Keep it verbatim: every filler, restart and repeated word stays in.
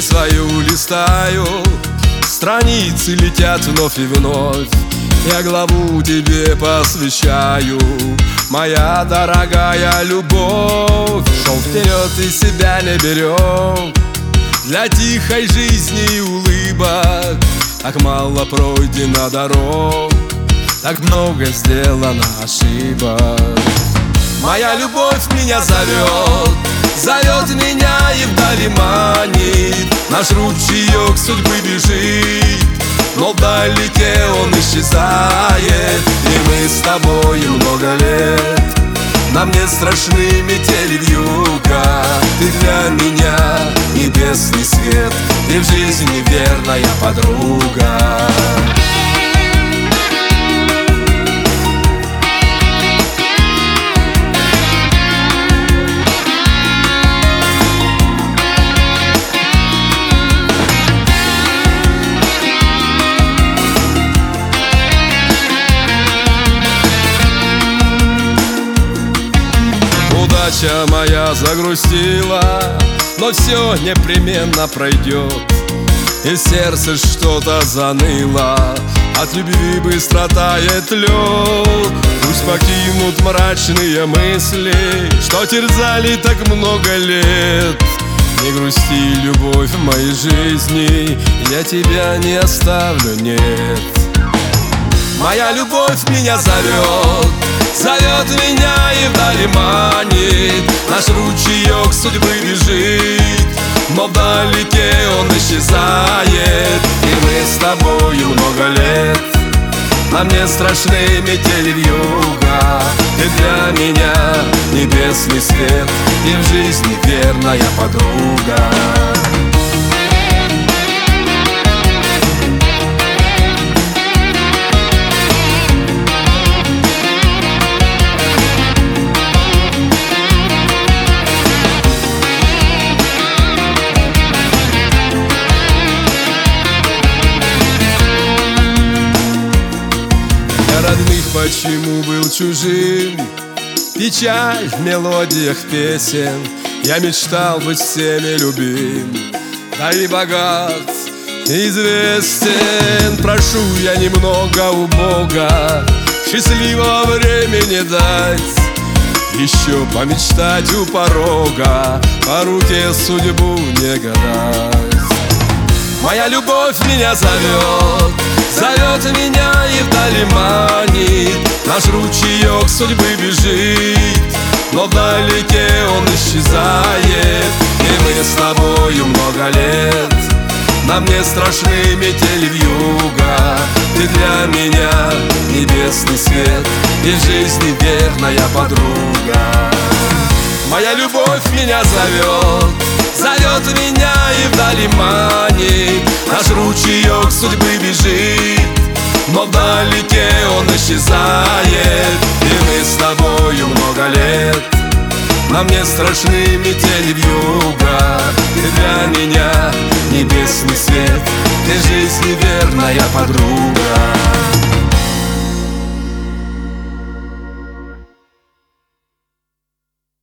свою листаю, страницы летят вновь и вновь. Я главу тебе посвящаю, моя дорогая любовь. Шел вперед и себя не берем, для тихой жизни и улыбок. Так мало пройдено дорог, так много сделано ошибок. Моя любовь меня зовет, зовет меня и вдали манит. Наш ручеек судьбы бежит, но вдалеке он исчезает. И мы с тобою много лет, нам не страшны метели вьюга. Ты для меня небесный свет, ты в жизни верная подруга. Удача моя загрустила, но все непременно пройдет. И сердце что-то заныло, от любви быстро тает лед. Пусть покинут мрачные мысли, что терзали так много лет. Не грусти, любовь в моей жизни, я тебя не оставлю, нет. Моя любовь меня зовет, зовет меня и вдали манит. Наш ручеек судьбы бежит, но вдалеке он исчезает. И мы с тобою много лет, нам не страшны метели вьюга. Ты для меня небесный свет, и в жизни верная подруга. Родных почему был чужим, печаль в мелодиях песен. Я мечтал быть всеми любим, да и богат, и известен. Прошу я немного у Бога, счастливого времени дать, еще помечтать у порога, по руке судьбу не гадать. Моя любовь меня зовет, зовет меня и вдали манит. Наш ручеек судьбы бежит, но вдалеке он исчезает. И мы с тобою много лет, нам не страшны метели вьюга. Ты для меня небесный свет, и в жизни верная подруга. Моя любовь меня зовет, зовет меня и вдали манит. Наш ручеек судьбы бежит, но вдалеке он исчезает. И мы с тобою много лет, нам не страшны метели вьюга. Ты для меня небесный свет, ты жизни верная подруга.